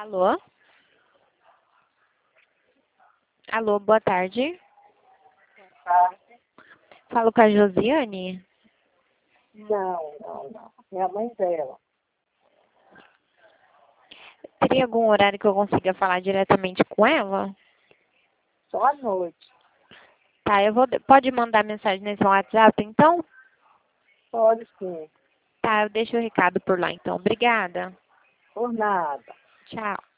Alô? Alô, boa tarde. Tarde. Falo com a Josiane. Não. É a mãe dela. Teria algum horário que eu consiga falar diretamente com ela? Só à noite. Tá, pode mandar mensagem nesse WhatsApp, então? Pode sim. Tá, eu deixo o recado por lá, então. Obrigada. Por nada. Tchau.